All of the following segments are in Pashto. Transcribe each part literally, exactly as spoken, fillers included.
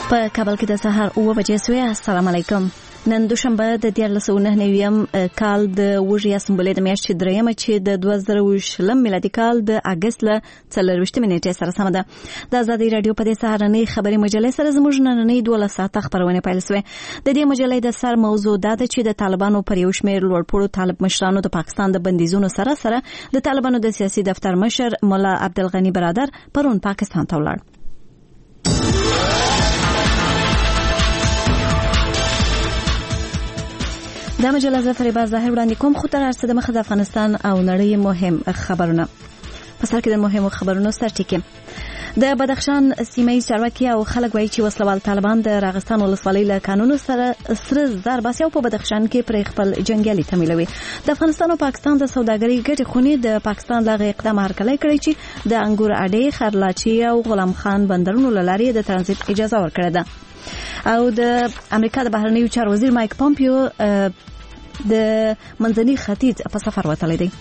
په کابل کې د سهار اوه بجې سوې. السلام علیکم. نن دوشنبه د دیارلس او نهه نویم کال د وژیا سمبولې د میاشتې درېیمه چې د دوه زره او شلم میلادي کال د اګست له څلرویشتمې نیټې سره سمه ده. د ازادي راډیو په دې سهارنۍ خبري مجلې سره زموږ نننۍ دولس ساعته خبرونه پیل شوې. د دې مجلې د سر موضوع دا ده چې د طالبانو پر یو شمېر لوړپوړو طالب مشرانو د پاکستان د بندیزونو سره سره د طالبانو د سیاسي دفتر مشر مولا عبدالغنی برادر پرون پاکستان ته ولاړ. دا مجله ز فریبا ظاهر وړاندې کوم خو تر ارسه د مخ د افغانستان او نړۍ مهم خبرونه. په سر کې د مهمو خبرونو سرټکی. د بدخشان سیمه چارواکي او خلک وایي چې وسلوال طالبان د راغستان ولسوالۍ له قانونو سره سره زر باسي او په بدخشان کې پر خپل جنگیالي تمویلوي. د افغانستان او پاکستان د سوداګرۍ ګټې خونې د پاکستان لغه اقدام هرکلی کړی چې د انګور اډې، خرلاچي او غلام خان بندرونو لارې د ترانزیت اجازه ورکړه ده. او د امریکا د بهرنیو چارو وزیر مایک پومپیو د منځني ختیځ په سفر وتلی دی.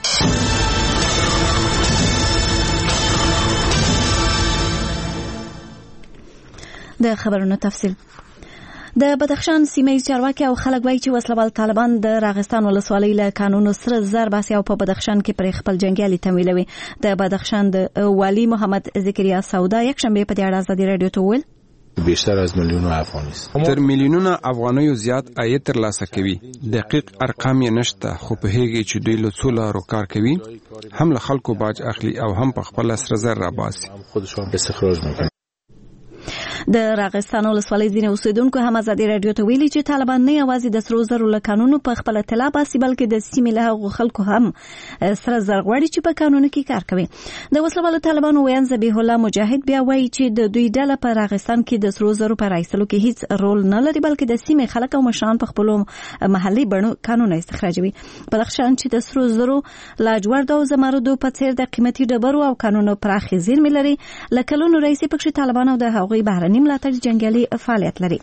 د خبرونو تفصیل. د بدخشان سیمه چارواکي او خلک وایي چې وسلوال طالبان د راغستان ولسوالۍ له قانونو سره زر باسي او په بدخشان کې پر خپل جنگیالي تمویلوي. د بدخشان د والی محمد ذکریا سودا یک شنبه په دې اړه ازادي راډیو ته وویل بیشتر از میلیونو افغانی است. تر میلیونو افغانیو زیات عاید ترلاسه کوي. دقیق ارقام یې نشته، خو په هغه چې دوی له څو لارو کار کوي، هم له خلکو باج اخلي او هم په خپل سره زر را باسي. خودشون استخراج میکنن. د راغستان ولسوالۍ ځینې اوسیدونکو هم ازادي راډیو ته ویلي چې طالبان نه یوازې د سرو زرو له قانونو په خپل اطلاع باسي بلکې د سیمې له هغو خلکو هم سره زر غواړي چې په قانونو کې کار کوي. د وسلوالو طالبانو ویان ذبیح الله مجاهد بیا وایي چې د دوی ډله په راغستان کې د سرو زرو په رایستلو کې هیڅ رول نه لري بلکې د سیمې خلک او مشران په خپل محلي بڼو قانون استخراجوي. په بدخشان چې د سرو زرو لاجورد او زمردو په څیر د قیمتي ډبرو او قانونو پراخې زیرمې لري، لکه لونو رئیس پکښې طالبان او د هغوی بهرني ملاتړ جنگیالي فعالیت لري.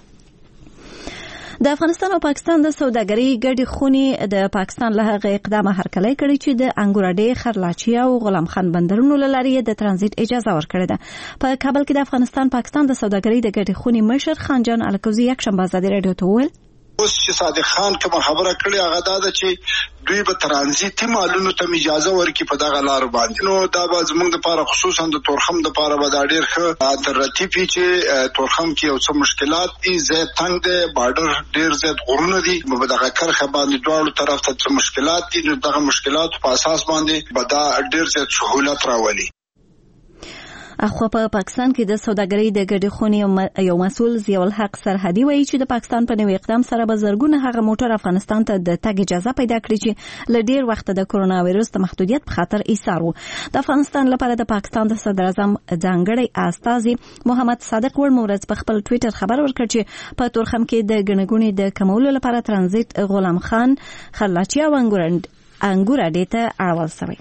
د افغانستان او پاکستان د سوداګرۍ ګډې خونې د پاکستان له هغه اقدام هرکلی کړی چې د انګور اډې، خرلاچي او غلام خان بندرونو له لارې د ترانزیت اجازه ورکړې ده. په کابل کې د افغانستان پاکستان د سوداګرۍ د ګډې خونې مشر خانجان الکوزي یک شنبه ازادي راډیو ته وویل اوس چې صادق خان کوم خبره کړې هغه دا ده چې دوی به ترانزیتي مالونو ته اجازه ورکړي په دغه لار باندې. نو دا به زموږ لپاره خصوصا د تورخم لپاره به دا ډېر ښه الټرنیټیو وي چې تورخم کې یو څه مشکلات دي، زیات تنګ دی، بارډر ډېر زیات غرونه دي، په دغه کرښه باندې دواړو طرف ته څه مشکلات دي. نو دغه مشکلاتو په اساس باندې به دا ډېر زیات سهولت راولي. اخو په پاکستان کې د سوداګرۍ د ګډې خونې یو مسؤل ضیاء الحق سرحدي وایي چې د پاکستان په نوي اقدام سره به زرګونه هغه موټر افغانستان ته د تګ اجازه پیدا کړي چې له ډېر وخته د کرونا وایرس د محدودیت په خاطر ایثار وو. د افغانستان لپاره د پاکستان د صدر اعظم ځانګړی استازي محمد صادق ورمورز په خپل ټوئیټر خبر ورکړ چې په تورخم کې د ګڼګونې د کمولو لپاره ترانزیت غلام خان، خرلاچي او انګور اډې ته اړول شوی.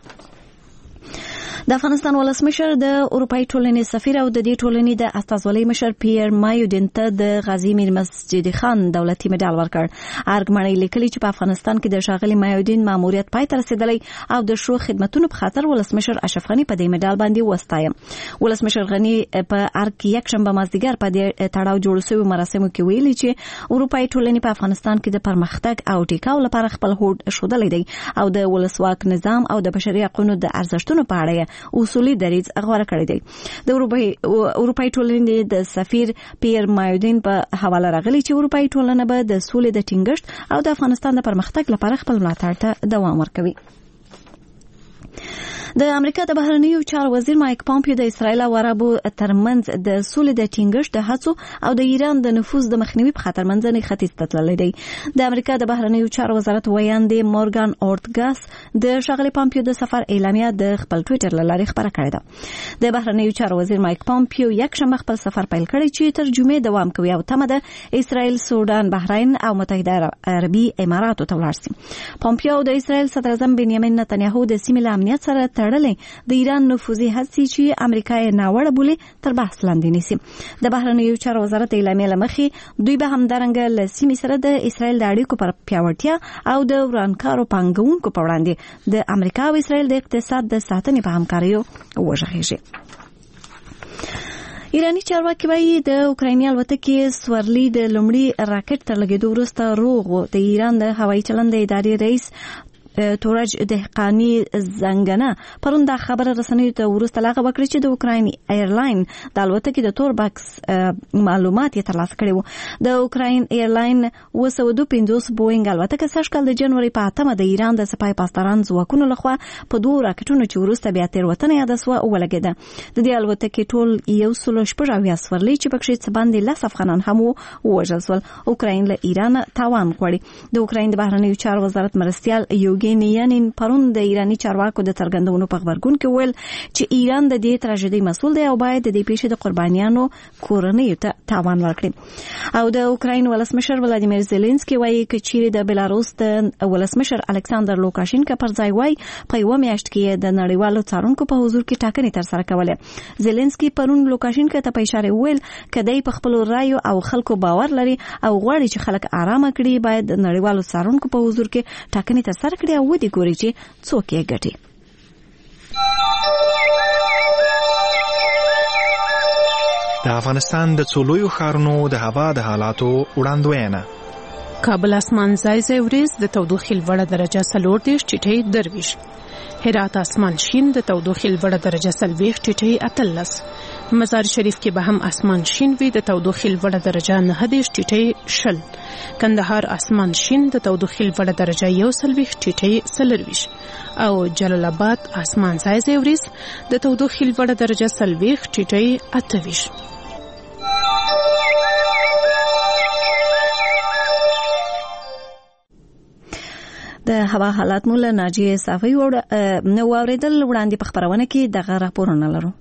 د افغانستان ولسمشر د اروپای ټولنې سفیر او د دې ټولنې د استازولۍ مشر پیر مایودین ته د غازی میر مسجد خان دولتي مډال ورکړ. ارګمنۍ لیکلي چې په افغانستان کې د ښاغلي مایودین ماموریت پای ته رسیدلی او د شرو خدمتونو په خاطر ولسمشر اشرف غني په دې مډال باندې وستایم. ولسمشر غني په ارګ کې یک شنبه مازدیګر په دې تړاو جوړ شوی مراسمو کې ویلي چې اروپای ټولنې په افغانستان کې د پرمختګ او ټیکاو لپاره خپل هوډ ښودلی دی او د ولسواک نظام او د بشري حقوقو د ارزښتونو په اړه اصولي دریځ غوړه کړی دی. د اروپای ټولنې د سفیر پیر مایودین په حواله راغلی چې اروپای ټولنه به د سولې د ټینګښت او د افغانستان د پرمختګ لپاره خپل ملاتړ ته دوام ورکوي. د امریکا د بهرنیو چارو وزیر مایک پومپیو د اسرایل او عربو ترمنځ د سولې د ټینګښت د هڅو او د ایران د نفوذ د مخنیوي په خاطر منځني ختیځ ته تللی دی. د امریکا د بهرنیو چارو وزارت ویاندې مورګان اورتګاس د ښاغلي پومپیو د سفر اعلامیه د خپل ټوئیټر له لارې خبره کړې ده. د بهرنیو چارو وزیر مایک پومپیو یک شنبه خپل سفر پیل کړی چې تر جمعې دوام کوي او تمه ده اسرایل، سودان، بحرین او متحده عربي اماراتو ته ولاړ شي. پومپیو د اسرایل صدر اعظم بنیامین نتنیاهو د سیمې له امنیت سره تړلې د ایران نفوذي هڅې چې امریکا یې ناوړه بولي تر بحث لاندې نیسي. د بهرنیو چارو وزارت اعلامیه له مخې دوی به همدارنګه له سیمې سره د اسرایل د اړیکو پر پیاوړتیا او د ورانکارو پانګونکو په وړاندې د امریکا او اسرایل د اقتصاد د ساتنې په همکاریو وژغېږي. ایرانی چارواکي وايي د اوکرایني الوتکې سورلي د لومړي راکټ تر لګېدو وروسته روغ و. د ایران د هوایي چلند ادارې رئیس تورج دهقانی زنګنه پرون دا خبره رسنیو ته ورسته لاغه وکړه چې د اوکرایني ایرلاین د الوتکې د تور باکس معلومات یې ترلاسه کړي وو. د اوکراین ایرلاین اوه سوه دوه پنځوس بوینګ الوتکه سږ کال د جنوري په اتمه د ایران د سپای پاسداران ځواکونو لخوا په دوو راکټونو چې وروسته بیا تېروتنه یاده سوه ولګېده. د دې الوتکې ټول یو سل شپږ اویا سورلي چې پکښې څه باندې لس افغانان هم ووژل سول. اوکراین له ایران تاوان غواړي. د اوکراین د بهرنیو چارو وزارت مرستیال یوګینی یانین پرون د ایرانی چارواکو د څرګندونو په خبرګون کې ویل چې ایران د دې تراژیدي مسؤل دی او باید د دې پیښې د قربانیانو کورنیو ته تاوان ورکړي. او د اوکراین ولسمشر ولادیمیر زيلنسکي وایي چې چیرې د بلاروس د ولسمشر الکساندر لوکاشینکا پر ځای وای په یو میاشت کې د نړیوالو څارونکو په حضور کې ټاکنې تر سره کولې. زيلنسکي پرون لوکاشینکا ته په اشاره ویل کدی په خپل رایو او خلکو باور لري او غواړي چې خلک آرام کړي باید د نړیوالو څارونکو په حضور کې ټاکنې تر سره کړي او ودی ګوري چې څوک یې ګټي. د افغانستان د څولویو ښارونو د هوا د حالاتو وړاندوینه. کابل اسمان ځای ځای وریځ د تودوخې لوړه درجه څلور دېرش ټیټۍ درویش. هرات اسمان شین د تودوخې لوړه درجه څلوېښت ټیټۍ اتلس. مزار شریف کې به هم اسمان شین وي د تودوخې لوړه درجه نهه دېرش ټیټۍ شل. کندهار اسمان شین د تودوخې لوړه درجه یو څلوېښت ټیټۍ څلرویش. او جلال آباد اسمان ځای ځای وریځ د تودوخې لوړه درجه څلوېښت ټیټۍ اتهویش. د هوا حالات مو له ناجیه صافی نو اوریدل وړاندې په خبرونه کې دغه راپورونه لرو.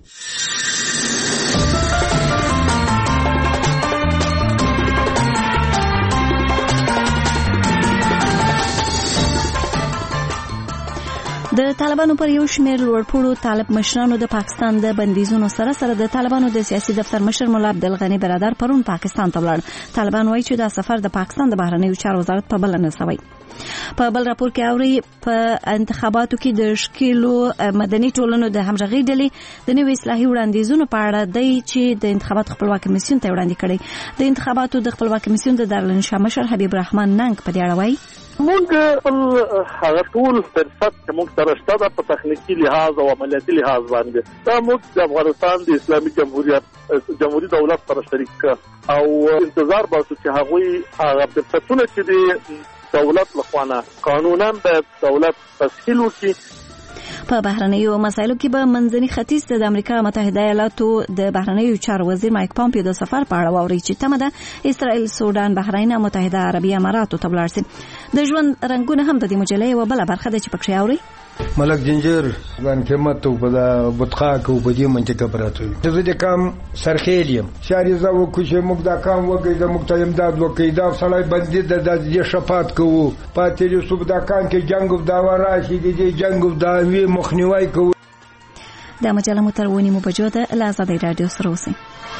د طالبانو پر یو شمېر لوړپوړو طالب مشرانو د پاکستان د بندیزونو سره سره د طالبانو د سیاسي دفتر مشر مولا عبدالغني برادر پرون پاکستان ته ولاړ. طالبان وایي چې دا سفر د پاکستان د بهرنیو چارو وزارت په بلنه شوی. په بل راپور کې اوري په انتخاباتو کې د شکیلو مدني ټولنو د همغږي ډلې د نوې اصلاحي وړاندیزونو په اړه دی چې د انتخاباتو خپلواک کمیسیون ته وړاندې کړي. د انتخاباتو د خپلواک کمیسیون د دارالانشا مشر حبیب الرحمن ننګ په دې اړه وایي موږ خپل هغه ټول فرصت چې موږ سره شته په تخنیکی لحاظ او عملیاتي لحاظ باندې دا موږ د افغانستان د اسلامي جمهوریت جمهوریت دولت سره شریک او انتظار باسو چې هغه هغه فرصتونه چې د دولت لخوانه قانونا د دولت تسهیل وکړي. په بهرنیو مسایلو کې به منځني ختیځ ته د امریکا متحده ایالاتو د بهرنیو چارو وزیر مایک پامپیو د سفر په اړه واوري چې تمه ده اسرائیل، سودان، بحرین او متحده عربي اماراتو ته ولاړ شي. د ژوند رنگونه هم د دې مجلې یوه بله برخه ده چې پکښې اوري. ملک جنجر ځان قیمت او په بطخاک او په دې منطقه پراته وي. زه د کام سرخیل یم شاریزه وکړو چې موږ دا کام وکړي د موږ ته امداد وکړي. دا سړی بندي د دې شفاعت کوو پاتې د صوب دا کان کې جنګ او داوا راشي د دې جنګ او داوی مخنیوي کوو. دا مجله مو تر ونیمو بجو ده له ازادۍ راډیو سره اوسئ.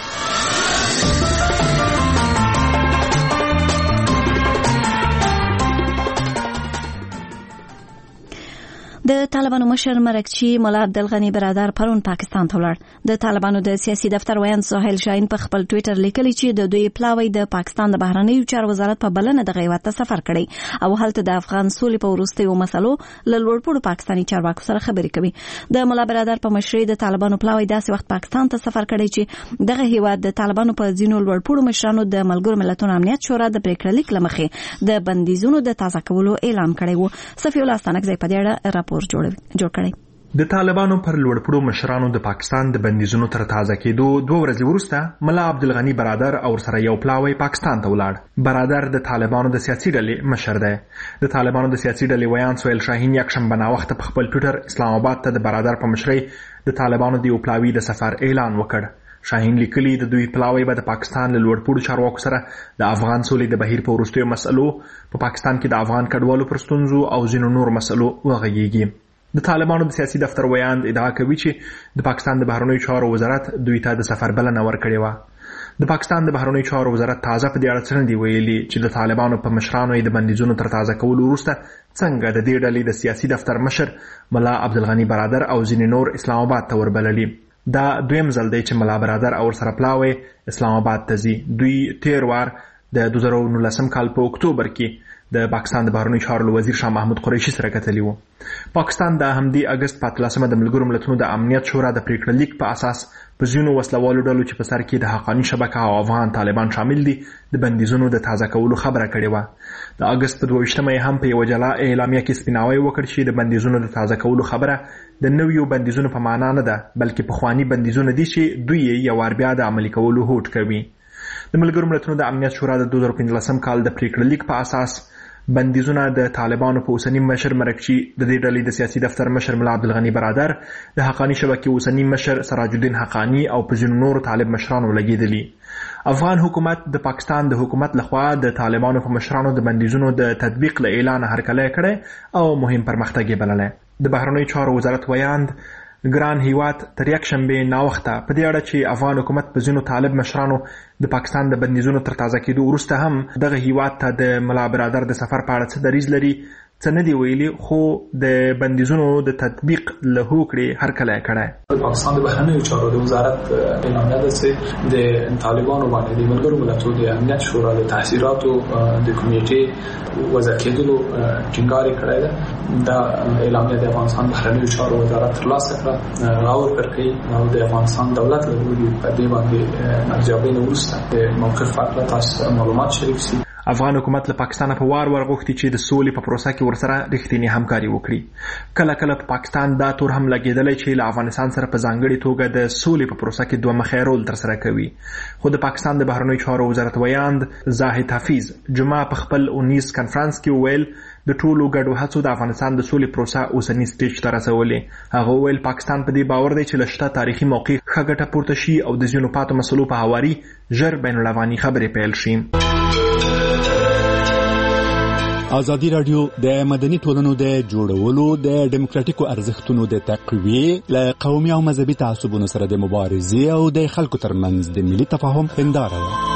د طالبانو مشر مرکچی مولا عبدالغني برادر پرون پاکستان ته ولاړ. د طالبانو د سیاسي دفتر ویاند سهیل شاهین په خپل ټویټر لیکلی چې د دوی پلاوی د پاکستان د بهرنیو چارو وزارت په بلنه د غیوت ته سفر کړی او هلته د افغان سولې په وروستیو مسلو له لوړپوړو پاکستاني چارواکو سره خبرې کوي. د مولا برادر په مشرۍ د طالبانو پلاوی داسې وخت پاکستان ته سفر کړی چې دغه هیواد د طالبانو په ځینو لوړپوړو مشرانو د ملګرو ملتونو امنیت شورا د پریکړه لیک له مخې د بندیزونو د تازه کولو اعلان کړی و. صفی الله ستانکزی په دې اړه راپور جوړ کړی. د طالبانو پر لوړپوړو مشرانو د پاکستان د بندیزونو تر تازه کېدو دوه ورځې وروسته مولا عبدالغني برادر او سره یو پلاوی پاکستان ته ولاړ. برادر د طالبانو د سیاسي ډلې مشر دی. د طالبانو د سیاسي ډلې ویاند سهیل شاهین یکشنبه ناوخته په خپل ټویټر اسلام آباد ته د برادر په مشرۍ د طالبانو د یو پلاوي د سفر اعلان وکړ. شاهین لیکلی د دوی پلاوی به د پاکستان له لوړپوړو چارواکو سره د افغان سولې د بهیر په وروستیو مسلو په پاکستان کې د افغان کډوالو پر ستونزو او ځینو نور مسلو وغږیږي. د طالبانو د سیاسي دفتر ویاند ادعا کوي چې د پاکستان د بهرنیو چارو وزارت دوی ته د سفر بلنه ورکړې وه. د پاکستان د بهرنیو چارو وزارت تازه په دې اړه څه نه دي ویلي چې د طالبانو په مشرانو یې د بندیزونو تر تازه کولو وروسته څنګه د دې ډلې د سیاسي دفتر مشر مولا عبدالغني برادر او ځینې نور اسلام آباد ته وربللي. دا دویم ځل دی چې ملا برادر او ورسره پلاوی اسلام آباد ته ځي. دوی تیر وار د دوه زره نولسم کال په اکتوبر کې د پاکستان د بهرنیو چارو وزیر شاه محمود قریشي سره کتلي وو. پاکستان د همدې اگست په اتلسمه د ملګرو ملتونو د امنیت شورا د پریکړه لیک په اساس په ځینو وسلوالو ډلو چې په سر کې د حقاني شبکه او افغان طالبان شامل دي د بندیزونو د تازه کولو خبره کړې وه. د اگست په دوه ویشتمه یې هم په یوه جلا اعلامیه کې سپیناوی وکړ چې د بندیزونو د تازه کولو خبره د نویو بندیزونو په معنا نه ده، بلکې پخواني بندیزونه دي چې دوی یې یو وار بیا د عملي کولو هوډ کوي. د ملګرو ملتونو د امنیت شورا د دوه زره پنځلسم کال د پریکړه لیک په اساس بندیزونه د طالبانو په اوسنی مشر مرکچي، د دې ډلې د سیاسي دفتر مشر ملا عبدالغني برادر، د حقاني شبکې اوسنی مشر سراج الدین حقانی او په ځینو نورو طالب مشرانو لګېدلي. افغان حکومت د پاکستان د حکومت لخوا د طالبانو په مشرانو د بندیزونو د تطبیق له اعلان هرکلی کړی او مهم پرمختګ یې بللی. د بهرنیو چارو وزارت ویاند ګران هیواد تر یک شنبې ناوخته په دې اړه چې افغان حکومت په ځینو طالب مشرانو د پاکستان د بندیزونو تر تازه کېدو وروسته هم دغه هیواد ته د ملا برادر د سفر په اړه څه دریځ لري څه نه دی ویلي، خو د بندیزونو د تطبیق له هوکړې هرکلی کړی. پاکستان د بهرنیو چارو د وزارت اعلامیه ده چې د طالبانو باندې د ملګرو ملتونو د امنیت شورا د تحصیلاتو د کمیټې وضع کېدلو ټینګار کړی ده. دا اعلامیه د افغانستان بهرنیو چارو وزارت ترلاسه کړه، راور کړی او د افغانستان دولت له لوري په دې باندې ارزیابۍ نه وروسته د موقف په اړه تاسو معلومات شریک شي. افغان حکومت له پاکستان په وار وار غوښتي چې د سولې په پروسه کې ورسره رښتینی همکاري وکړي. کله کله په پاکستان دا تور هم لګېدلی چې له افغانستان سره په ځانګړې توګه د سولې په پروسه کې دوه مخی رول ترسره کوي. خو د پاکستان د بهرنیو چارو وزارت ویاند زاهد حفیظ جمعه په خپل اونیز کنفرانس کې وویل د ټولو ګډو هڅو د افغانستان د سولې پروسه اوسني سټیج ته رسولې. هغه وویل پاکستان په دې باور دی چې له شته تاریخي موقع ښه ګټه پورته شي او د ځینو پاتو مسلو په هواري ژر بین الافغاني خبرې پیل شي. ازادي رادیو د مدني ټولنو د جوړولو د ډیموکراتیکو ارزښتونو د تقویې له قومي او مذهبي تعصبونو سره د مبارزې او د خلکو ترمنځ د ملي تفاهم هنداره ده.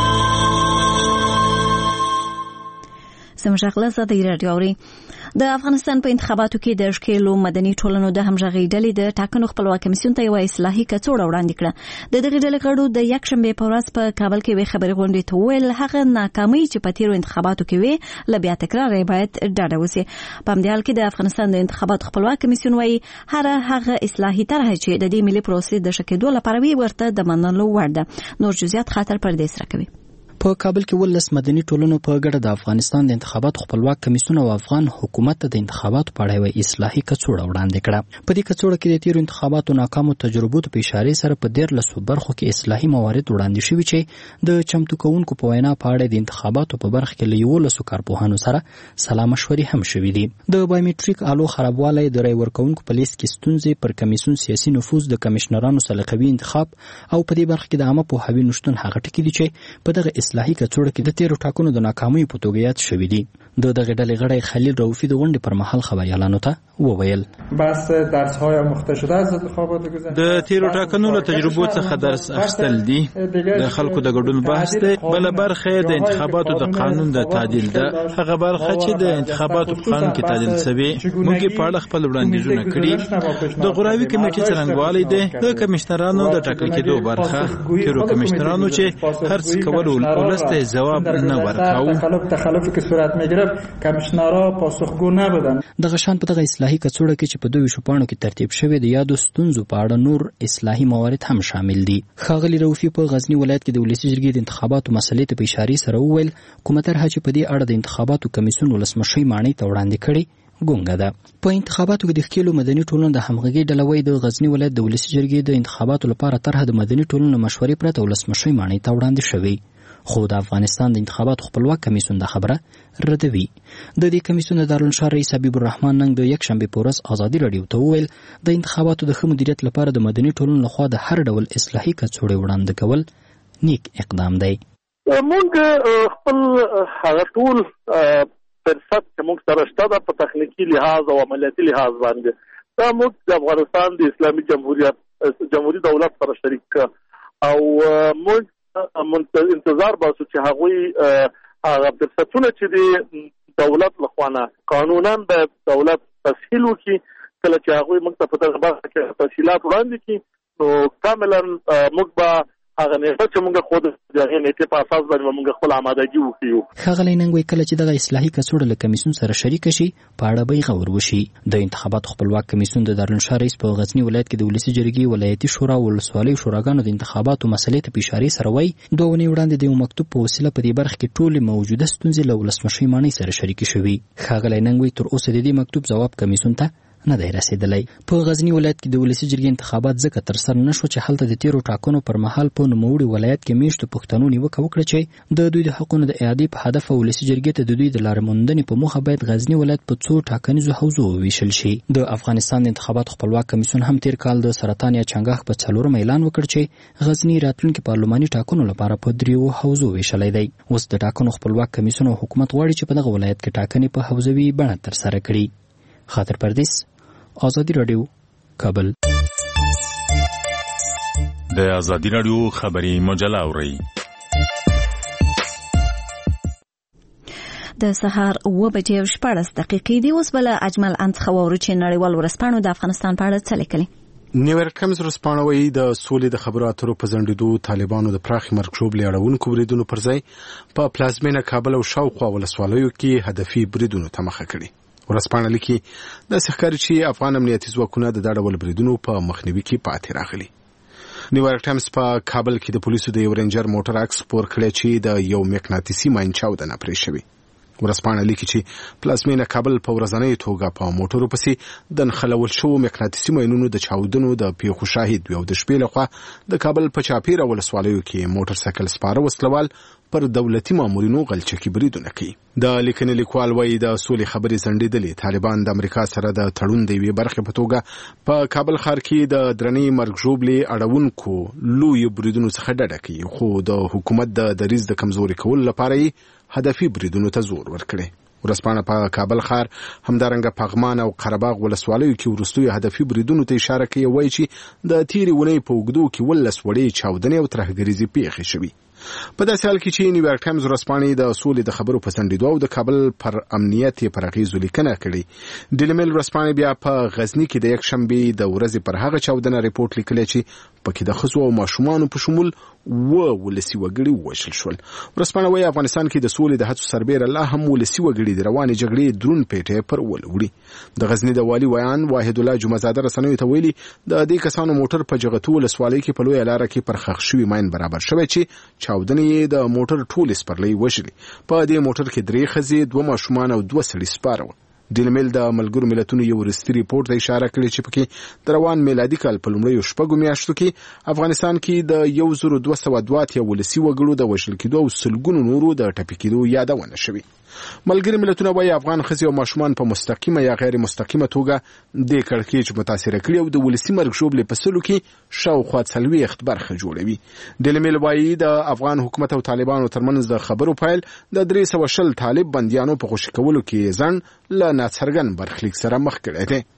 سمشغله ازادي رادیو اوري. د افغانستان په انتخاباتو کې د اشکیلو مدني ټولنو د همغږي ډلې د ټاکنو خپلواک کمیسیون ته یو اصلاحي کڅوړه وړاندې کړه. د دغه ډلې غړو د یک شنبه په ورځ په کابل کې وی خبري غونډې ته ویل هغه ناکامي چې په تیرو انتخاباتو کې وی ل بیا تکرار باید ډاډه وسی. په همدې حال کې د افغانستان د انتخاباتو خپلواک کمیسیون وی هر هغه اصلاحي طرح چې د دې ملي پروسې د شکېدو لپاره وی ورته د منلو وړ ده. نور جزئیات خاطر پردیس راکوي. په کابل کې ولس مدني ټولنو په ګډه د افغانستان د انتخاباتو خپلواک کمیسیون او افغان حکومت ته د انتخاباتو په اړه یو اصلاحي کڅوړه وړاندې کړه. په دې کڅوړه کې د تیرو انتخاباتو ناکامو تجربو په اشاره سره په ډېر لسو برخو کې اصلاحي موارد وړاندې شوي چې د چمتو کوونکو په وینا په اړه د انتخاباتو په برخه کې له یولسو کارپوهانو سره سلا مشورې هم شوي دي. د بایومټریک آلو خرابوالی، د رای ورکوونکو په لیست کې ستونزې، پر کمیسیون سیاسي نفوذ، د کمشنرانو سلیقوي انتخاب او په دې برخه کې د عامه پوهاوي نشتون هغه ټکي دي چې په دغه اصلاحي کڅوړه کې د تیرو ټاکنو د ناکامیو په توګه یاد شوي دي. د دغه ډلې غړی خلیل رؤفي د غونډې پر مهال خبریالانو ته وویل بس درس‌های آموخته شده از انتخابات گذشته د تیرو ټاکنو له تجربو څخه درس اخیستل دي. د خلکو د ګډون بحث دی. بل برخه د انتخاباتو د قانون د تعدیل ده. هغه برخه چې د انتخاباتو په قانون کې تعدیل شوی موږ په اړه خپل وړاندیزونه کړي. د غوراوي کمیټې څرنګوالي دی. د کمشنرانو د ټاکل کېدو برخه تیرو کمشنرانو چې هر څه کول ولسته جواب نه ورکاو. تخلف تخلفی که صورت میگرفت کمشنرا پاسخگو نبودن. دغه شان په دغه اصلاحي کڅوړه کې چې په دوه شپانو کې ترتیب شوی د یادو ستونزو په اړه نور اصلاحي موارد هم شامل دي. ښاغلي رؤفي په غزنی ولایت کې د ولسي جرګې د انتخاباتو مسلې ته په اشاره سره وویل کومه طرحه چې په دې اړه د انتخاباتو کمیسیون ولسمشي معنی ته وړاندې کړي ګونګه ده. په انتخاباتو کې د ښکیلو مدني ټولنو د همغږي ډلوي د غزنی ولایت د ولسي جرګې د انتخاباتو لپاره طرحه د مدني ټولنو مشورې پرته ولسمشي معنی ته وړاندې شوی. خو د افغانستان د انتخاباتو خپلواک کمیسیون د خبره ردوي. د دې کمیسیون د دارالانشار رئیس حبیب الرحمن نن د یک شنبه په ورځ ازادي رادیو ته وویل د انتخاباتو د ښه مدیریت لپاره د مدني ټولنو لخوا د هر ډول اصلاحي کڅوړې وړاندې کول نیک اقدام دی. موږ خپل هغه ټول فرصت چې موږ سره شته د په تخنیکی لحاظ او عملیاتي لحاظ باندې دا موږ د افغانستان د اسلامي جمهوریت جمهوریت دولت سره شریک او موږ انتظار باسو چې هغوی هغه فرصتونه چې د دولت لخوا قانونا د دولت تسهیل وکړي کله چې هغوی موږ ته په دغه برخه کې تفصیلات وړاندې کړي نو کاملا موږ به هغه نه چې موږ خود دغه نیټه په اساس باندې موږ خپل آمادګي وکړو. ښاغلی ننګوي کله چې دغه اصلاحي کڅوړه له کمیسیون سره شریک شي په اړه به غور وشي. د انتخاباتو خپلواک کمیسیون د دارالانشا رئیس په غزنی ولایت کې د ولسی جرګې ولایتي شورا او ولسوالۍ شوراګانو د انتخاباتو مسلې ته په اشاره سره وایي دوه ونې وړاندې د یو مکتوب په وسیله په دې برخه کې ټول موجوده ستونزې له ولسمشر مانی سره شریک شوي. ښاغلی ننګوي تر اوسه د دې مکتوب جواب کمیسیون ته نه دی رسیدلی. په غزنی ولایت کې د ولسی جرګې انتخابات ځکه تر سره نشو چې هلته د تیرو ټاکنو پر مهال په نوموړي ولایت کې میشتو پښتنو نیوکه وکړه چې د دوی د حقونو د اعادې په هدف ولسی جرګې ته د دوی د لارې موندنې په موخه باید غزنی ولایت په څو ټاکنیزو حوزو وویشل شي. د افغانستان د انتخاباتو خپلواک کمیسیون هم تیر کال د سرطان یا چنګاښ په څلورم اعلان وکړ چې غزنی راتلونکي پارلماني ټاکنو لپاره په دریو حوزو ویشلی دی. اوس د ټاکنو خپلواک کمیسیون او حکومت غواړي چې په دغه ولایت کې ټاکنې په حوزوي بڼه ترسره کړي. خاطر پردیس، آزادی رادیو، کابل. د آزادی رادیو خبری مجله اورئ. د سهار اوه بجې او شپاړس دقیقې دي. اوس بله اجمل انتخه واورو چې نړیوال ورځپاڼو د افغانستان په اړه څه لیکلي. نیویارک ټایمز ورځپاڼه وایي د سولې د خبرو اترو په ځنډېدو طالبانو د پراخې مرګژوبلې اړوونکو بریدونو پر ځای په پلازمینه کابل او شاوخوا ولسوالیو کې هدفي بریدونو ته مخه کړې. ورځپاڼه لیکي داسې ښکاري چې افغان امنیتي ځواکونه د دا ډول بریدونو په مخنیوي کې پاتې راغلي. نیویارک ټایمز په کابل کې د پولیسو د یو رینجر موټر عکس خپور کړی چې د یو مقناطیسي ماین چاودنه پرې شوې. ورځپاڼه لیکي چې پلازمینه کابل په ورځنۍ توګه په موټرو پسې د نښلول شوو مقناطیسي ماینونو د چاودنو د پیښو شاهد وي او د شپې لخوا د کابل په چاپیره ولسوالیو کې موټر سایکل سپاره وسلوال پر دولتي مامورینو غلچکي بریدونه کوي. د لیکنې لیکوال وایي د سولې خبرې ځنډېدلې. طالبان د امریکا سره د تړون د یوې برخې په توګه په کابل ښار کې د درنې مرګژوبلې اړوونکو لویو بریدونو څخه ډډه کوي، خو د حکومت د دریځ د کمزوري کولو لپاره یې هدفي بریدونو ته زور ورکړي. ورځپاڼه په کابل ښار همدارنګه پغمان او قرهباغ ولسوالیو کې وروستیو هدفي بریدونو ته اشاره کوي. وایي چې د تیرې اونۍ په اوږدو کې ولس وړې چاودنې او ترهګریزې پیښې شوي. په داسې حال کې چې نیویارک ټایمز ورځپاڼې د سولې د خبرو په ځنډېدو او د کابل پر امنیت یې پر اغېزو لیکنه کړې. ډیلی میل ورځپاڼې بیا په غزني کې د یکشنبې د ورځې پر هغه چاودنه ریپورټ لیکلی چې پکې د ښځو او ماشومانو په شمول اووه ولسي وګړي ووژل شول. ورځپاڼه وایي افغانستان کې د سولې د هڅو سربیره لا هم ولسي وګړي د روانې جګړې درون پیټی پر ول وړي. د غزني د والي ویان واحد الله جمعزاده رسنیو ته ویلي د دې کسانو موټر په جغتو ولسوالۍ کې په لویه لاره کې پر ښخ شوي ماین برابر شوی چې چاودنې د موټر ټولې سپرلۍ وژلي. په دې موټر کې درې ښځې، دوه ماشومان او دوه سړي سپاره وو. ډیلی میل د ملګرو ملتونو یو وروستي ریپورټ ته اشاره کړې چې پکې د روان میلادي کال په لومړیو شپږو میاشتو کې افغانستان کې د یو زرو دوه سوه دوه اتیا ولسي وګړو د وژل کېدو او سلګونو نورو د ټپي کېدو یادونه شوې. ملګري ملتونه وایي افغان ښځې او ماشومان په مستقیمه یا غیر مستقیمه توګه د کړکېچ متاثره کړي او د ولسي مرګ ژوبلې په سلو کې شاوخوا څلوېښت برخه جوړوي. ډیلی میل وایي د افغان حکومت او طالبانو ترمنځ د خبرو پیل د درې سوه شل طالب بندیانو په خوشي کولو کې ځنډ له ناڅرګند برخلیک سره مخ کړی دی.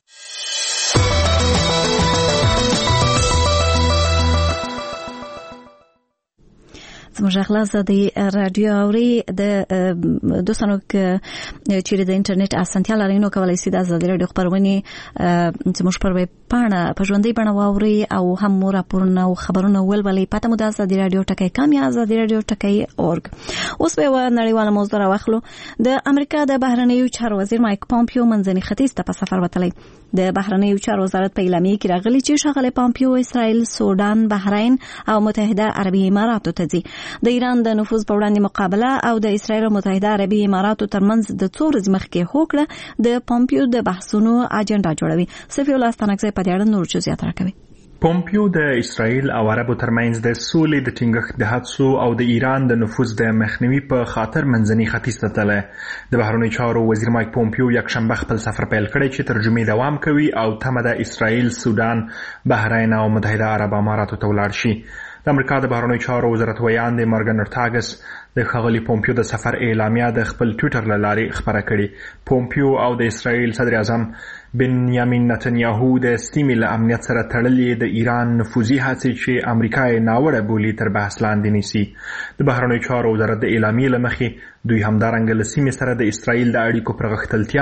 زموږ اخلاص د رادیو اوري د دوستانو چې د انټرنیټ اسانتیا لري نو کولای شي د ازادي رادیو خبرونه زموږ پر ویب پاڼه په ژوندۍ بڼه واوري او هم راپورونه او خبرونه ولولي. پته مو د ازادي رادیو ټکی کام یا ازادي رادیو ټکی اورګ. اوس به نړیواله موضوع راوخلو. د امریکا د بهرنیو چارو وزیر مایک پامپیو منځني ختیځ ته په سفر وتلی. د بهرنیو چارو وزارت په اعلامیه کې راغلي چې ښاغلی پامپیو اسرائیل، سودان، بحرین او متحده عربي اماراتو ته ځي. د ایران د نفوذ په وړاندې مقابله او د اسرائیل او متحده عربي اماراتو ترمنځ د څو ورځې مخکې هوکړه د پامپیو د بحثونو اجنډا جوړوي. صفي الله ستانکزی په دې اړه نور جزئیات راکوي. پومپیو د اسرائیل او عربو ترمنځ د سولې د ټینګښت د هڅو او د ایران د نفوذ د مخنیوي په خاطر منځني ختیځ ته تللی. د بهرنیو چارو وزیر مایک پومپیو یکشنبه خپل سفر پیل کړی چې ترجمې دوام کوي او تمه د اسرائیل، سودان، بحرین او متحده عرب اماراتو ته ولاړ شي. د امریکا د بهرنیو چارو وزارت ویان د مارګن ارتاګس د ښاغلي پومپیو د سفر اعلامیه د خپل ټویټر له لارې خپره کړې. پومپیو او د اسرائیل صدر اعظم بنیامین نتنیاهو د سیمې له امنیت سره تړلې د ایران نفوذي هڅې چې امریکا یې ناوړه بولي تر بحث لاندې نیسي. د بهرنیو چارو وزارت د اعلامیې له مخې دوی همدارنګه له سیمې سره د اسرائیل د اړیکو پر غښتلتیا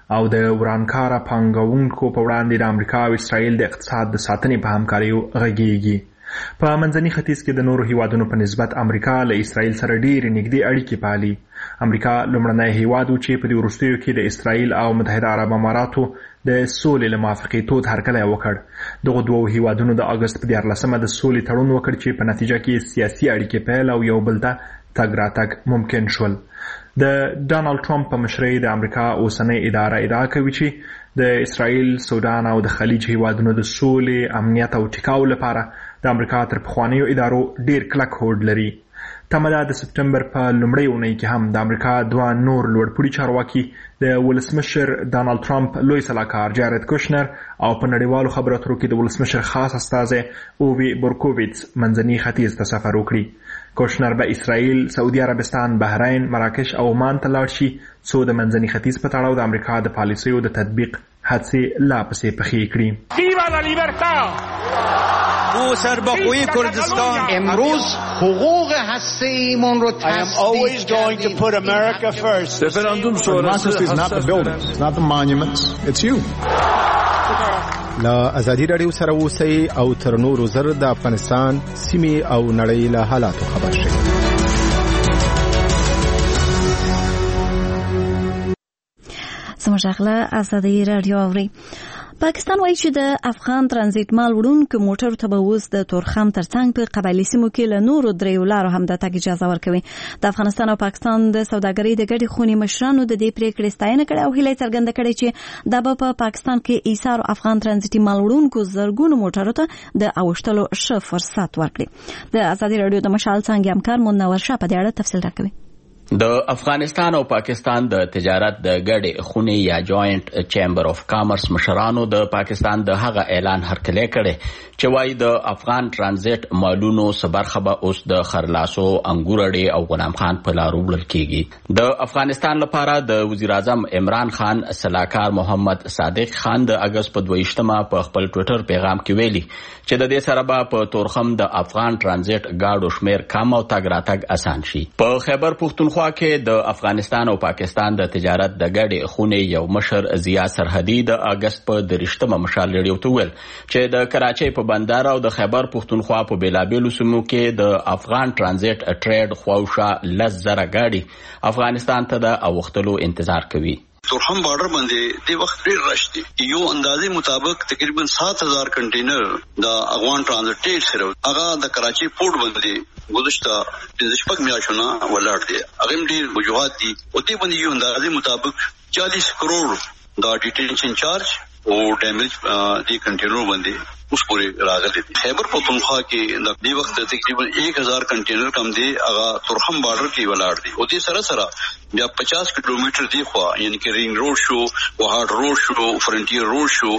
او د ورانکاره پانګونکو په وړاندې د امریکا او اسرائیل د اقتصاد د ساتنې په همکاریو غږیږي. په منځني ختیځ کې د نورو هیوادونو په نسبت امریکا له اسرائیل سره ډېرې نږدې اړیکې پالي. امریکا لومړنی هیواد و چې په دې وروستیو کې د اسرائیل او متحده عرب اماراتو د سولې له موافقې تود هرکلی وکړ. دغو دوو هیوادونو د اګست په دیارلسمه د سولې تړون وکړ چې په نتیجه کې سیاسي اړیکې پیل او یو بل ته تګ راتګ ممکن شول. د ډانلډ ټرمپ په مشرۍ د امریکا اوسنۍ اداره ادعا کوي چې د اسرائیل، سودان او د خلیج هیوادونو د سولې، امنیت او ټیکاو لپاره د امریکا تر پخوانیو ادارو ډیر کلک هوډ لري. تمه ده د سپټمبر په لومړۍ اونۍ کې هم د امریکا دوه نور لوړپوړي چارواکي د ولسمشر ډانلډ ټرمپ لوی سلاکار جارد کوشنر او په نړیوالو خبرو اترو کې د ولسمشر خاص استازی اووی بورکوویټس منځني ختیځ ته سفر وکړي. کوشنر به اسرائیل، سعودي عربستان، بحرین، مراکش او عمان ته لاړ شي څو د منځني ختیځ په تړاو د امریکا د پالیسیو د تطبیق هڅې لا پسې پخې کړي. او سرباخوی کردستان امروز حقوق هسته‌ایمون رو تصدیق کردیم. رفراندوم شورای is not the buildings, not the monuments, it's you. لا ازادي رادیو سره اوسئ او تر نورو زر د افغانستان سیمې او نړۍ له حالاتو خبر شئ. زموږ غله ازادي رادیو اوري. پاکستان وایي چې د افغان ترانزیت مال وړونکو موټرو ته به اوس د تورخم ترڅنګ په قبایلي سیمو کې له نورو دریو لارو هم د تګ اجازه ورکوي. د افغانستان او پاکستان د سوداګرۍ د ګډې خونې مشرانو د دې پریکړې ستاینه کړې او هیله څرګنده کړې چې دا به په پاکستان کې ایثار افغان ترانزیتي مال وړونکو زرګونو موټرو ته د اوښتلو ښه فرصت ورکړي. د ازادي رادیو د مشال څنګه همکار منور شاه په دې اړه تفصیل راکوي. د افغانستان او پاکستان د تجارت د ګډې خونې یا جوائنٹ چیمبر اف کامرس مشرانو د پاکستان د هغه اعلان هرکلی کړي چې وايي د افغان ترانزیت مالونو سبرخه به اوس د خرلاسو، انګور اډې او غلام خان په لارو وړل کیږي. د افغانستان لپاره د وزیر اعظم عمران خان سلاکار محمد صادق خان د اگست په دویشتمه په خپل ټوئیټر پیغام کې ویلي چې د دې سره به په تورخم د افغان ترانزیت گاډو شمیر کم او تګ راتګ اسان شي. په خیبر پښتونخوا کې د افغانستان او پاکستان د تجارت د ګډې خونې یو مشر ضیا سرحدي د اگست په درشتمه مشال لري ته ویل چې د کراچۍ په بندر او د خیبر پښتونخوا په بیلابیلو سیمو کې د افغان ترانزیت ټریډ خواوشا لس زره ګاډي افغانستان ته د اوختلو انتظار کوي. تورخم بارډر باندې د وخت ډیر رش دي. یو اندازې مطابق تقریبا سات هزار کنټینر د افغان ترانزیت سره هغه د کراچۍ پورټ باندې گذشته پنځه شپږ میاشتونه ولاړ دي. هغه ډیر وجوهات دي او دې باندې یو اندازې مطابق چالیس کروڑ دا ډیټینشن چارج او ډیمیج دې کنټینر باندې اوس پورې راغلي دي. خیبر پختونخوا کې د دې وخت تقریبا ایک هزار کنټینر کم دي هغه تورخم بارډر کې ولاړ دي او دې سره سره بیا پچاس کیلومتر دی خو یعنی کې رینګ روډ شو، وهارډ روډ شو، فرنټیر روډ شو،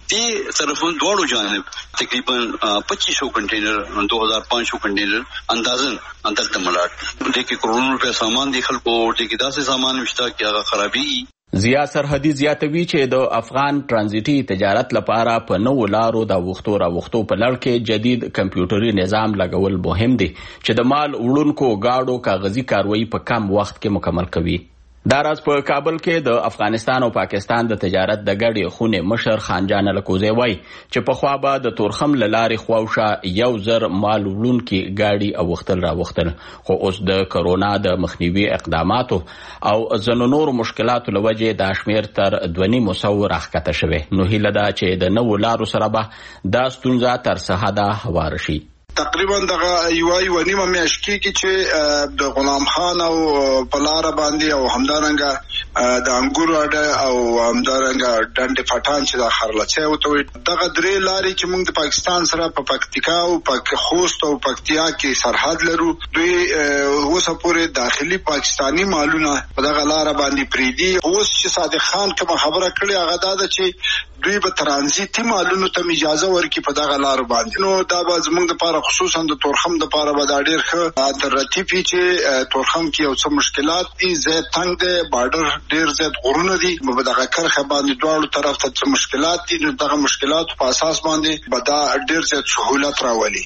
دې طرفون دوړو جانب تقریبا پچیس سو کنټینر دو ہزار پانچ سو کنټینر اندازن اندر تملاټ دې کې کروڑوں روپے سامان دي خلکو دې کې داسې سامان مشته کې هغه خرابي. ضیا سرحدي زیاتوي چې د افغان ترانزیتي تجارت لپاره په نوو لارو د وختو را وختو په لړ کې جدید کمپیوټري نظام لګول مهم دي چې د مال وړونکو گاډو کاغذي کاروایی په کم وخت کې مکمل کوي. دا راز په کابل کې د افغانستان او پاکستان د تجارت د ګډې خونې مشر خانجان الکوزی وایي چې په خوا به د تورخم له لارې خواوشا یو زر مال وړونکي ګاډي اوختل راوختل، خو اوس د کرونا د مخنیوي اقداماتو او ځینو نورو مشکلاتو له وجې دا شمیر تر دوه نیم سوه راښکته شوی. نو هیله ده چې د نوو لارو سره به دا ستونزه تر څه حده هواره شي. تقریبا دغه یو یو نیمه میاشت کې چې د غلام خان او پلار باندې او همدارنګه د انګور اډه او همدارنګه ډنډ فټان چې د خرلچه وته دغه درې لارې چې موږ د پاکستان سره په پکتیکا او پک خوست او پکتیا کې سرحد لرو، دوی اوس پورې داخلي پاکستانی مالونه په دغه لار باندې پریدي. اوس چې صادق خان کوم خبره کړې هغه دا ده چې دوی به ترانزیتي مالونو ته اجازه ورکړي په دغه لار باندې. نو دا به زموږ لپاره خصوصا د تورخم د لپاره به دا ډیر ښه الټرنیټیو چې تورخم کې یو څه مشکلات دي، زیات تنګ دی، بارډر ډیر زیات غرونه دي، په دغه کرخه باندې دواړو طرف ته څه مشکلات دي. نو دغه مشکلات په اساس باندې به دا ډیر زیات سهولت راولي.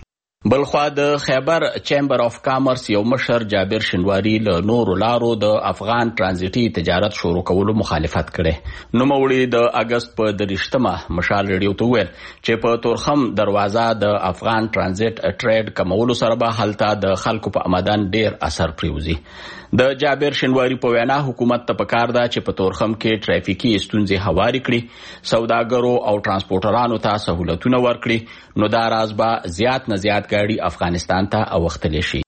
بلخوا د خیبر چیمبر اف کامرس یو مشر جابر شنواری له نورو لارو د افغان ترانزیټي تجارت شروع کولو مخالفت کړي. نو موړي د اگست په درشتمه مشال ریډیو ته ویل چې په تورخم دروازه د افغان ترانزیټ ټریډ کمولو سره به هلته د خلکو په آمدن ډیر اثر پریوزي. د جابر شنواری په وینا حکومت ته پکار ده چې په تورخم کې ټرافیکي ستونزې هواري کړي، سوداګرو او ترانسپورټرانو ته سہولتونه ورکړي، نو دا راز به زیات نه زیات ګاډي افغانستان ته اوختلی شي.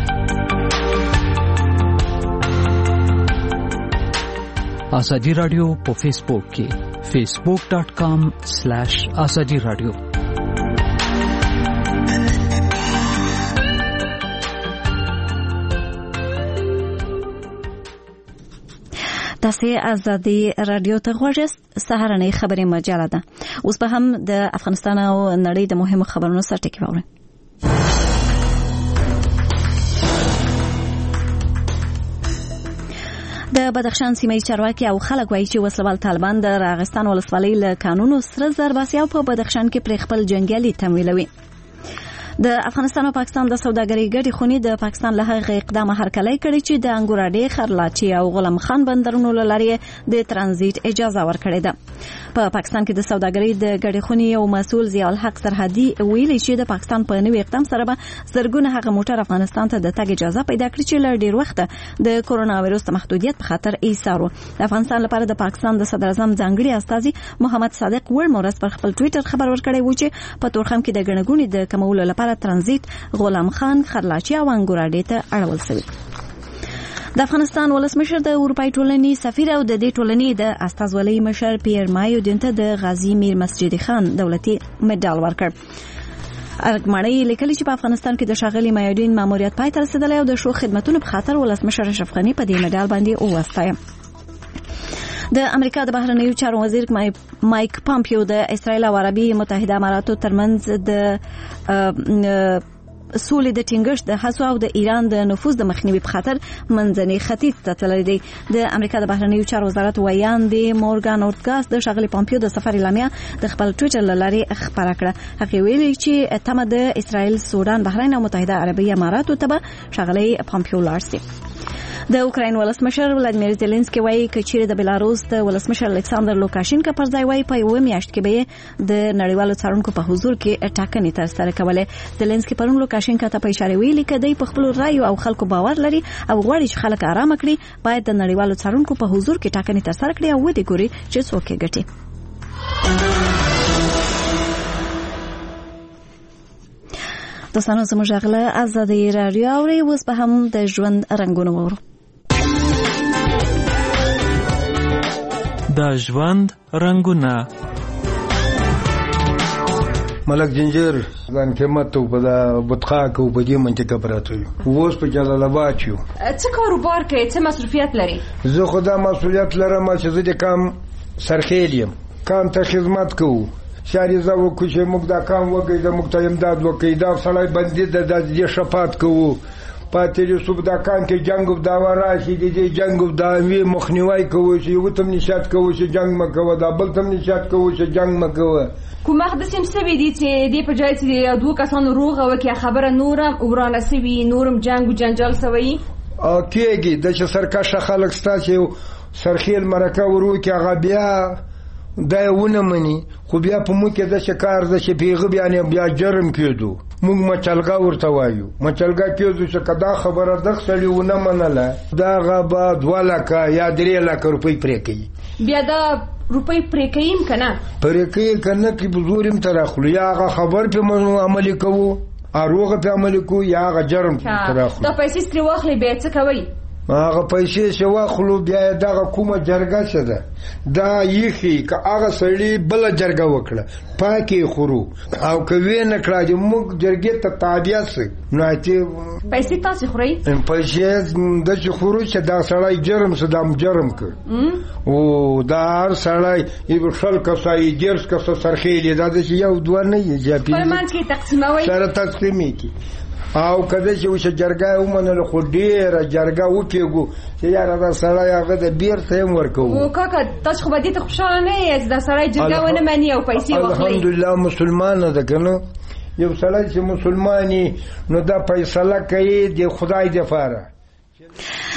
ازادي رادیو په فیسبوک کې فیسبوک ډاٹ کام سلیش ازادي رادیو. تاسو ازادي رادیو ته غوښتل سهارنۍ خبري مجله ده. اوس به هم د افغانستان او نړۍ د مهمو خبرونو سره ټکی ووري. د بدخشان سیمه چارواکي او خلک وایي چې وسلوال طالبان د راغستان ولسوالۍ له قانونو سره ضرباسي او په بدخشان کې پر خپل جنگیالي تمویلوي. د افغانستان او پاکستان د سوداګرۍ ګډې خونې د پاکستان له هغه اقدام هرکلی کړی چې د انګوراډې، خرلاچي او غلام خان بندرونو له لارې د ترانزیت اجازه ورکړې ده. په پاکستان کې د سوداګرۍ د ګډې خونې یو مسؤل ضیاء الحق سرحدي ویلي چې د پاکستان په نوي اقدام سره به زرګونه هغه موټر افغانستان ته د تګ اجازه پیدا کړي چې له ډیر وخت د کرونا وایرس محدودیت په خاطر ایثارو. د افغانستان لپاره د پاکستان د صدر اعظم ځانګړي استازي محمد صادق ورمورس پر خپل ټوئیټر خبر ورکړی و چې په تورخم کې د ګڼګونې د کمولو لپاره ترانزیت غلام خان، خرلاچي او انګوراډې ته اړول شوی. د افغانستان ولسمشر د اروپای ټولنې سفیر او د دې ټولنې د استازولۍ مشر پیر مایودین ته د غازی میر مسجد خان دولتي مډال ورکړ. ارګمړی لیکلي چې په افغانستان کې د شاغلي مایودین ماموریت پای ته رسیدلی او د ښو خدمتونو په خاطر ولسمشر اشرف غني په دې مډال باندې ووستایه. د امریکا د بهرنیو چارو وزیر مایک پامپیو د اسرائیل او عربي متحده اماراتو ترمنځ د سولې د ټینګښت د هڅو او د ایران د نفوذ د مخنیوي په خاطر منځني ختیځ ته تللی دی. د امریکا د بهرنیو چارو وزارت ویاندې مورګان اورتګاس د ښاغلي پامپیو د سفر اعلامیه د خپل ټویټر له لارې خپاره کړه. هغې ویلي چې تمه د اسرائیل، سودان، بحرین او متحده عربي اماراتو ته به ښاغلي پامپیو لاړ شي. د اوکراین ولسمشر ولادیمیر زيلنسکي وایي چې چیرې د بیلاروس د ولسمشر الکساندر لوکاشینکا پر ځای وایي په یوه میاشت کې به د نړیوالو څارونکو په حضور کې ټاکنې ترسره کولې. زيلنسکي پرون لوکاشینکا ته په اشاره ویلي چې دوی په خپل رایو او خلکو باور لري او غواړي چې خلک آرام کړي. باید د نړیوالو څارونکو په حضور کې ټاکنې ترسره کړي او ودې ګوري چې څوک یې ګټي. دوستانو زموږ غله ازادي رادیو اوري. اوس به هم د ژوند رنگونه وورو. د ژوند رنگونه ملک جنجر ځان قیمت په د بطخا کو په دې منطقه پراته یو اوس په جلال آباد یو. څه کاروبار کوي؟ څه مسؤلیت لري؟ زه خدا مسؤلیت لرم چې زه د کام سرخیل یم، کام ته خدمت کوم. شاریزه وکړو چې موږ دا کام وکړو، د موږ ته امداد وکړي. دا سړی بندي د دې شفاعت کوو. پاتې صوب دا کان کې جنگ دا وراشي دي جنگ دا وی مخنیوي کوي چې یو تم نشات کوي چې جنگ مکو دا بل تم نشات کوي چې جنگ مکو. کوم وخت سم سوي دي چې دې په ځای چې دوه کسانو روغ وکي خبره نورم ورانه سوي نورم جنگ او جنجال سوي او کېږي د چې سرکشه خلک ستاسو سرخیل مرکه ورو کې هغه بیا دا ونه مني، خو بیا په مو کې د شکار د شپېغه بیا بیا جرم کېدو. موږ مچلګا ورته وایو، مچلګا کېدو چې کدا خبره د خسړی ونه منله دا غبا دوه لکه یا درې لکه روپۍ پرې کوي. بیا دا روپۍ پرې کوي کنه پرې کوي کنه کې بزورم تراخلو یا هغه خبر په عملي کوو، اروغه په عملي کوو یا هغه جرم تراخلو. دا پیسې ستري واخلې بیا څه کوي؟ هغه پیسې چې واخلو بیا دغه کومه جرګه څه ده دا یخي که هغه سړی بل جرګه وکړه پاکي خورو او کوي نه کړه چې موږ جرګې ته تابع سي نو چې پیسې تاسو خوري پیسې د چې خورو چې دا سړی جرم څه د جرم کړ او دا هر سړی یو خل کسای ډیرس کس سرخیلی دا چې یو دوه نه یې په منځ کې تقسیموي سره تقسیمي کی او کله چې وشه جرګه ومنل خو ډیره جرګه وپیګو چې یاره دا سړی هغه د بیر ته ورکو. او کاکا تاسو خو به دې ته خوشاله نه یې دا سړی جرګه ونه مني او پیسې واخلي؟ الحمدلله مسلمان ده کنه یو سړی چې مسلمانی نو دا فیصله کوي د خدای د فاره.